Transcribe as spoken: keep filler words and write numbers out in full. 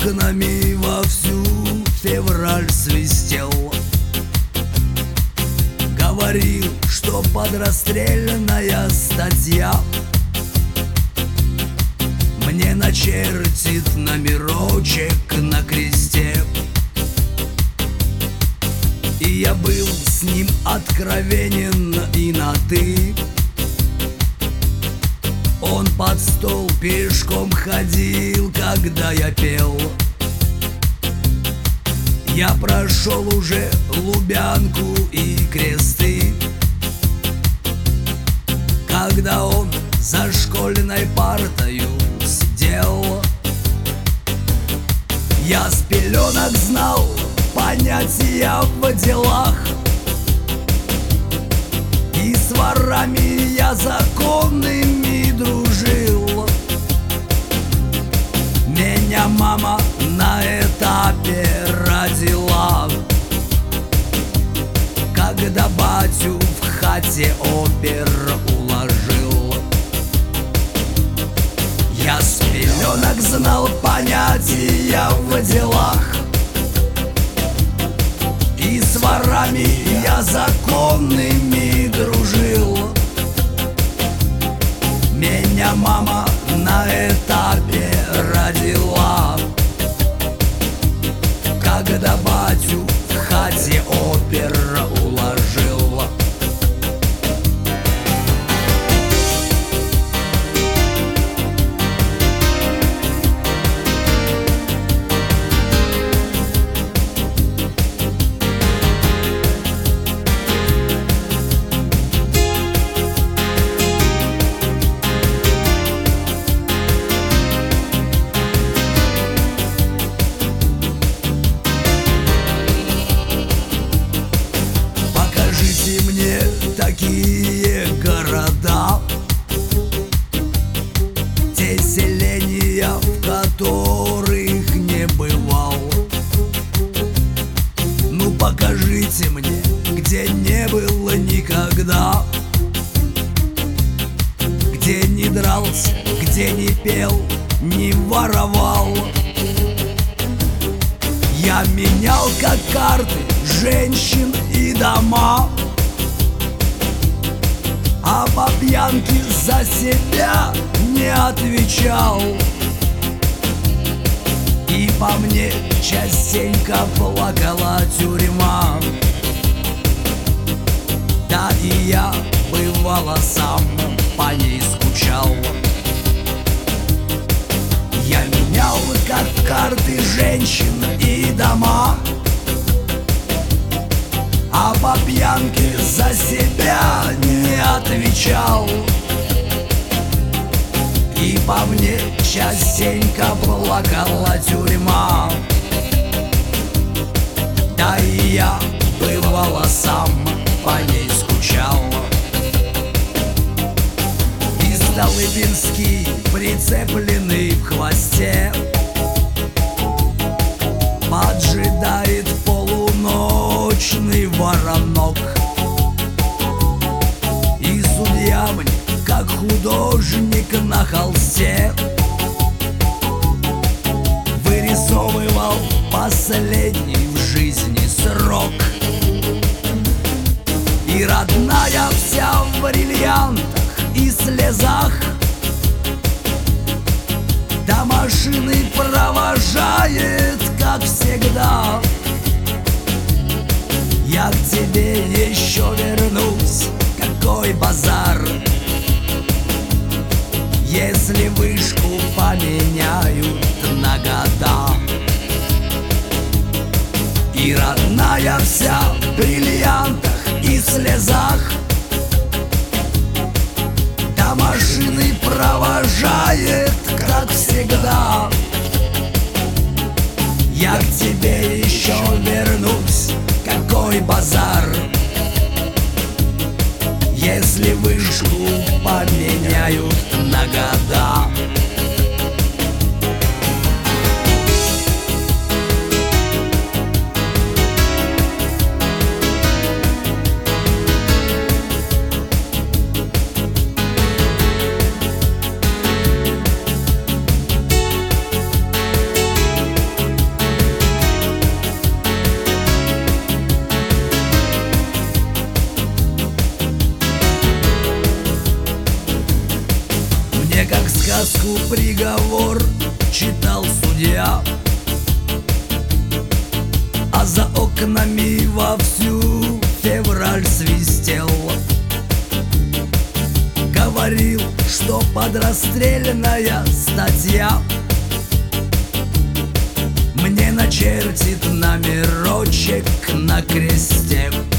окнами вовсю февраль свистел. Говорил, что подрастрельная статья мне начертит номерочек на кресте. И я был с ним откровенен и на «ты». Он под стол пешком ходил, когда я пел. Я прошел уже Лубянку и Кресты, когда он за школьной партою сидел. Я с пеленок знал понятия в делах, и с ворами я законными дружил. Меня мама на этапе родила, когда батю в хате опер уложил. Я с пеленок знал понятия в делах, и с ворами я законными дружил. Меня мама на этапе родила, когда батю в хате опер уложил. Мне такие города, те селения, в которых не бывал. Ну покажите мне, где не было никогда, где не дрался, где не пел, не воровал. Я менял как карты женщин и дома, а по пьянке за себя не отвечал. И по мне частенько плакала тюрьма. Да и я, бывало, сам по ней скучал. Я менял как карты женщин и дома, а по пьянке за себя не отвечал. И по мне частенько плакала тюрьма. Да и я, бывало, сам по ней скучал. И Столыпинский, прицепленный в хвосте, поджидает полуночный воронок. И судья мне, как художник на холсте, вырисовывал последний в жизни срок. И родная вся в бриллиантах и слезах, до машины провожает, как всегда. Я к тебе еще вернусь, какой базар, если вышку поменяют на года. И родная вся в бриллиантах и слезах, до машины провожает, как всегда. Я к тебе еще вернусь, какой базар, если вышку поменяют на года. сказку приговор читал судья, а за окнами вовсю февраль свистел. Говорил, что подрастрельная статья мне начертит номерочек на кресте.